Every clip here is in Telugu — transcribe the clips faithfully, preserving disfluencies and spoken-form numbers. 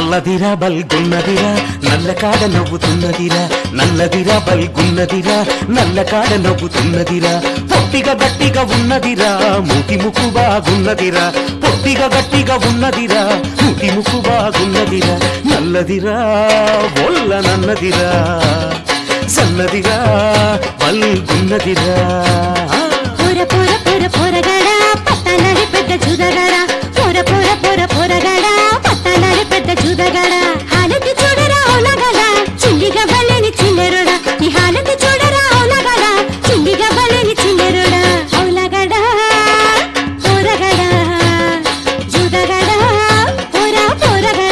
నల్లదిరా బల్గున్నదిరా నల్లకాడ నవ్వుతున్నదిరా నల్లదిరా బల్గున్నదిరా నల్లకాడ నవ్వుతున్నదిరా పొట్టిగా గట్టిగా ఉన్నదిరా మూతి ముక్కు బాగున్నదిరా పొట్టిగా గట్టిగా ఉన్నదిరా మూతి ముక్కు బాగున్నదిరా నల్లదిరా ఒల్ల నన్నదిరా సన్నదిరా బల్గున్నదిరా పొర పొర పొర పొరగడా పట్టణాలి పెద్ద జుదగడా పొర పొర పొర పొరగడా పట్టణాలి పెద్ద జుదగడా హాలతి చూడరా ఓలగడా చిల్లిగా బలేని చిల్లెరుడా ఈ హాలతి చూడరా ఓలగడా చిల్లిగా బలేని చిల్లెరుడా ఓలగడా పొరగడా జుదగడా పొర పొరగడా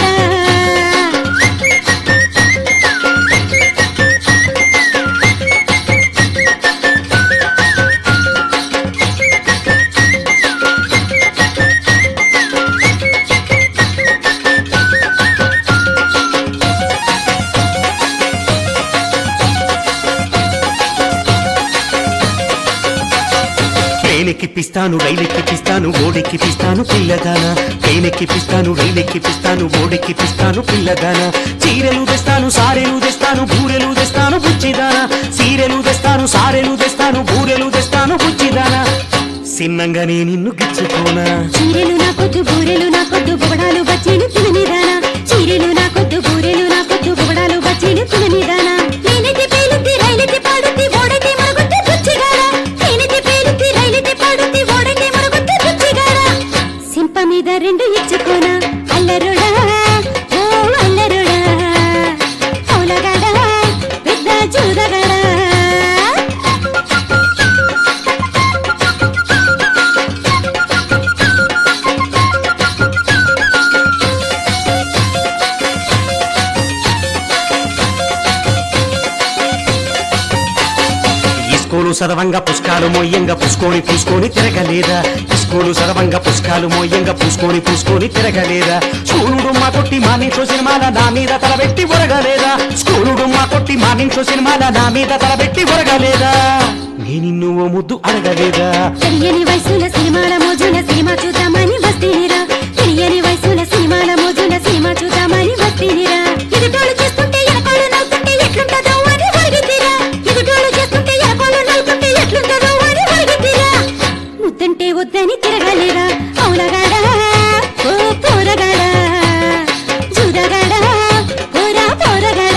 ట్రైనెక్కిపిస్తాను రైలెక్కిపిస్తాను ఓడెక్కిపిస్తాను పిల్లగానా ట్రైనెక్కిపిస్తాను రైలెక్కిపిస్తాను ఓడెక్కిపిస్తాను పిల్లగానా చీరెలు తెస్తాను సారెలు తెస్తాను బూరెలు తెస్తాను బుచ్చిదానా సీరెలు తెస్తాను సారెలు తెస్తాను బూరెలు తెస్తాను బుచ్చిదానా సిన్నంగానే నిన్ను గిచ్చుకోనా చీరెలు నా కొద్దు బూరెలు నా కొద్దు బొగడాలు బచ్చీలు తిననిదానా చీరెలు నా కొద్దు బూరెలు నా కొద్దు బొగడాలు బచ్చీలు తిననిదానా నేనైతే పేలుతి రైలైతే పాడుతి ఓడైతే మరుగుతి బుచ్చిగాడా నేనైతే పేలుతి రైలైతే పాడుతి ఓడైతే మరుగుతి బుచ్చిగాడా సింప మీద రెండు ఇచ్చుకోనా అల్లరుడా ఓ అల్లరుడా ఓలగాడా పెద్ద చూదగాడా స్కూలు సదవంగా పుష్కాలు మోయంగా పుసుకొని పూసుకొని తిరగలేదా స్కూలు సదవంగా పుష్కాలు మోయంగా పూసుకొని పూసుకొని తిరగలేదా స్కూలుడు మా కొట్టి మార్నింగ్ షో సినిమాల నా మీద తలబెట్టి ఒరగలేదా స్కూలుడు మా కొట్టి మార్నింగ్ షో సినిమాల నా మీద తలబెట్టి ఒరగలేదా నేను నిన్ను ఓ ముద్దు అడగలేదా తెలియని వయసుల సినిమాల మోజుల సినిమా చూద్దామని వస్తేనిరా తెలియని వయసుల సినిమాల మోజుల సినిమా చూద్దామని వస్తేనిరా ఎదుటోళ్ళు చేస్తుంటే ఎనకోళ్ళు నవ్వుతుంటే ఎట్లుంటదో అని వరిగితీరా ఎదుటోళ్ళు చేస్తుంటే ఎనకోళ్ళు నవ్వుతుంటే ఎట్లుంటదో అని వరిగితీరా ముద్దంటే వద్దని తిరగలేరా అవులగాడా ఓ పోరగాడా జుదగాడా పోరా పోరగాడా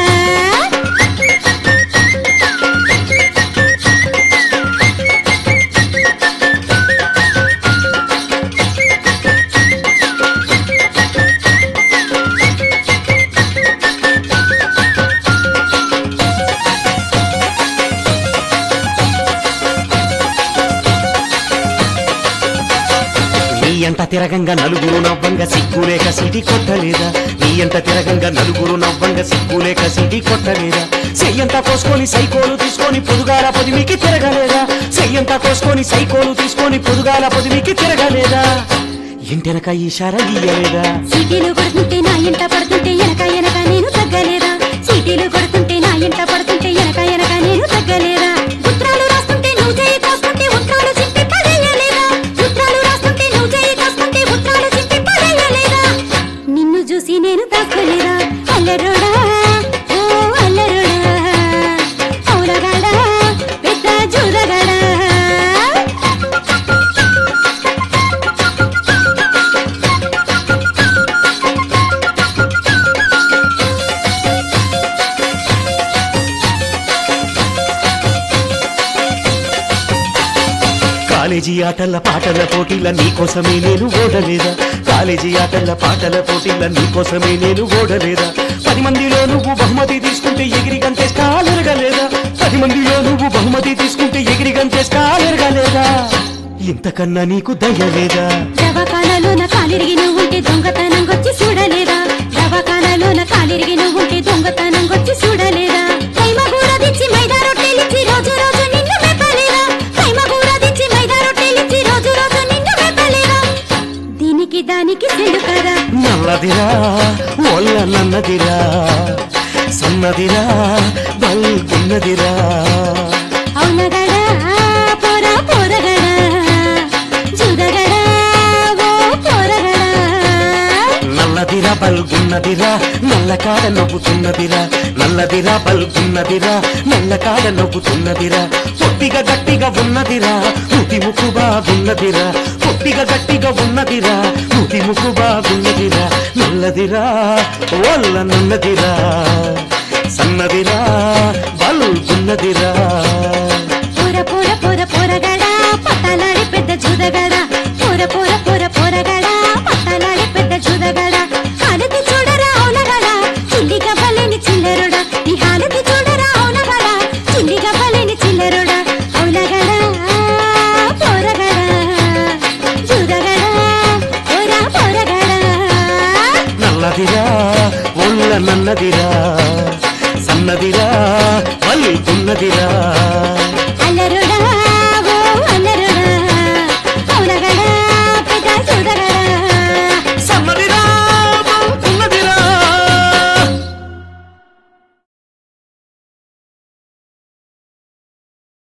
నీ అంట తిరగంగా నలుగురు నవ్వంగా సిగ్గులేక సిటీ కొట్టలేదా నీ అంట తిరగంగా నలుగురు నవ్వంగా సిగ్గులేక సిటీ కొట్టలేదా చెయ్యంతా కోసుకొని సైకోలు తీసుకొని పొదుగాల పొదిమికి తిరగలేదా చెయ్యంతా కోసుకొని సైకోలు తీసుకొని పొదుగాల పొదిమికి తిరగలేదా ఇంటెనక ఈశారా గీయలేదా సీటీలు కొడుతుంటే నా ఇంట పడుతుంటే ఎనక ఎనక నేను తగ్గలేదా సీటీలు కొడుతుంటే నా ఇంట పడుతుంటే ఎనక ఎనక నేను తగ్గలేదా ఉత్తరాలు రాస్తుంటే నువ్వు చేయి కాస్తుంటే ఉత్తరాలు చింపి పడేయలేదా ఉత్తరాలు రాస్తుంటే నువ్వు చేయి కాస్తుంటే ఉత్తరాలు చింపి పడేయలేదా నిన్ను చూసి నేను తగ్గలేదా అల్లరోడా ఓ అల్లరోడా అవులగాడా పెద్ద జూదగాడా కాలేజీ ఆటల పాటల పోటీల నీకోసమే నేను ఓడలేదా కాలేజీ ఆటల పాటల పోటీల నీకోసమే నేను ఓడలేదా పది మందిలో నువ్వు బహుమతి తీసుకుంటే ఎగిరి గంతే స్టాలెరగలేదా పది మందిలో నువ్వు బహుమతి తీసుకుంటే ఎగిరి గంతే స్టాలెరగలేదా ఇంతకన్నా నీకు దయ్యలేదా దవాఖానలోన కాలిరిగి నువ్వుంటే దొంగతనం వచ్చి చూడలేదా దవాఖానలోన కాలిరిగి నువ్వుంటే దొంగతనం వచ్చి చూడలేదా కైమగూర దిచ్చి మైదా రొట్టెలిచ్చి రోజు రోజు నిన్ను మెప్పలేదా కైమగూర దిచ్చి మైదా రొట్టెలిచ్చి రోజు రోజు నిన్ను మెప్పలేదా దీనికి దానికి తెలుకరా నల్లదిరా ఒల్ల నన్నదిరా సన్నదిరా బల్గున్నదిరా అవునగడా పోరా పోరగడా జుదగడా ఓ పోరగడా నల్లదిరా బల్గున్నదిరా నల్లకాడ నవ్వుతున్నదిరా నల్లదిరా బల్గున్నదిరా నల్లకాడ నవ్వుతున్నదిరా పొట్టిగా గట్టిగా ఉన్నదిరా ముతి ముక్కు బాగున్నదిరా పొట్టిగా గట్టిగా ఉన్నదిరా ముతి ముక్కు బాగున్నదిరా నల్లదిరా వల్ల నల్లదిరా సన్నదిరా బల్గున్నదిరా